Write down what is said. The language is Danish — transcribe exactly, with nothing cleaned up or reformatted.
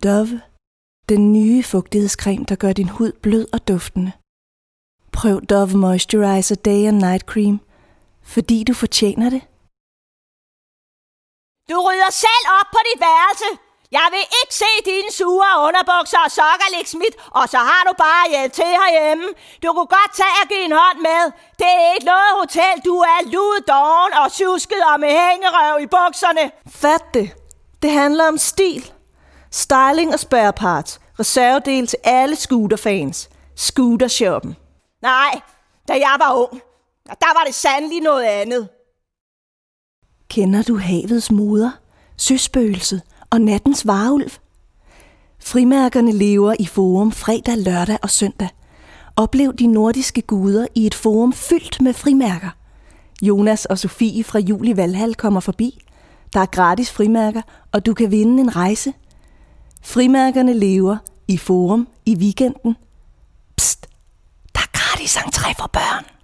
Dove. Den nye fugtighedscreme, der gør din hud blød og duftende. Prøv Dove Moisturizer Day and Night Cream, fordi du fortjener det. Du rydder selv op på dit værelse. Jeg vil ikke se dine sure underbukser og sokker ligge smidt, og så har du bare hjælp til herhjemme. Du kunne godt tage og give en hånd med. Det er ikke noget hotel, du er ludoven og tjusket og med hængerøv i bukserne. Fat det. Det handler om stil. Styling og spare parts. Reservedel til alle scooterfans. Scootershoppen. Nej, da jeg var ung, der var det sandelig noget andet. Kender du havets moder, søspøgelset og nattens varulv? Frimærkerne lever i Forum fredag, lørdag og søndag. Oplev de nordiske guder i et forum fyldt med frimærker. Jonas og Sofie fra Jul i Valhall kommer forbi. Der er gratis frimærker, og du kan vinde en rejse. Frimærkerne lever i Forum i weekenden. Psst, der er gratis entré for børn.